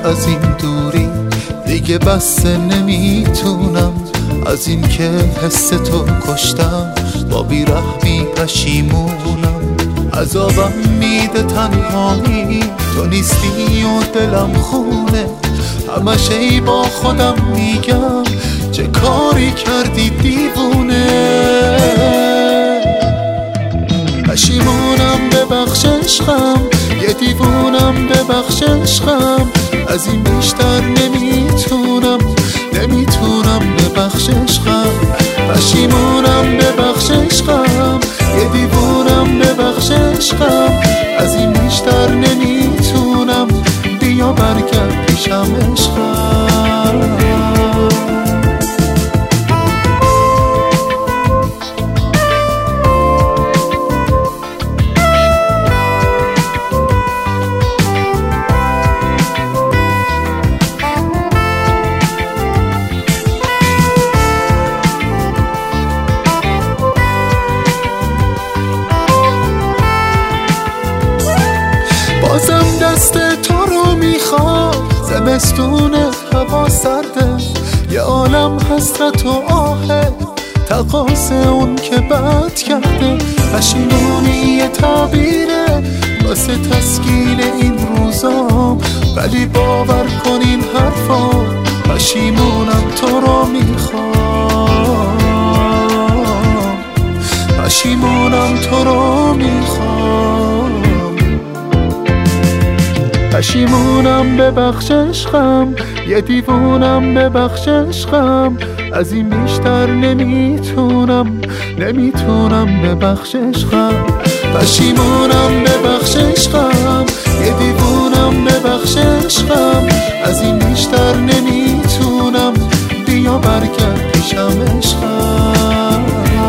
از این دوری دیگه بسته نمیتونم، از این که حس تو کشتم با بیرحمی پشیمونم. عذابم میده تنهایی، تو نیستی و دلم خونه، همش ای با خودم میگم چه کاری کردی دیوونه. پشیمونم ببخش عشقم، یه دیوونم ببخش عشقم، از این بیشتر نمیتونم ببخش عشقم. پشیمونم ببخش عشقم، یه دیوونم ببخش عشقم، از این بیشتر نمیتونم، بیا برگرد پیشم عشقم. بازم دست تو رو میخوام، زمستون هوا سرده، یه عالم حسرت و آهه، تقاص اون که بد کرده. پشیمونی یه تعبیره واسه تسکین این روزام، ولی باور کن این حرفا، پشیمونم تو رو میخوام، پشیمونم تو رو میخوام. پشیمونم ببخش عشقم، یه دیوونم ببخش عشقم، از این بیشتر نمیتونم ببخش عشقم. پشیمونم ببخش عشقم، یه دیوونم ببخش عشقم، از این بیشتر نمیتونم، بیا برگرد پیشم عشقم.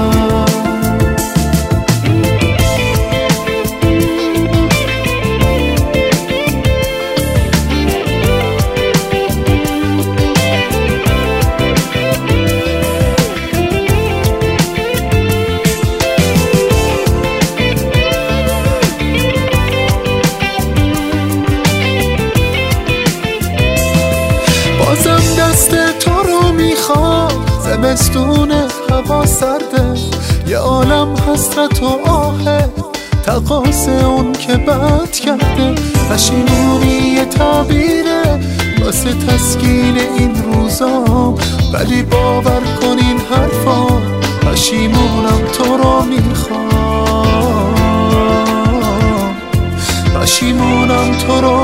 بازم دست تو رو میخوام، زمستون هوا سرده، یه عالم حسرت و آهه، تقاص اون که بد کرده. پشیمونی یه تعبیره واسه تسکین این روزام، ولی باور کن این حرفا، پشیمونم تو رو میخوام، پشیمونم تو رو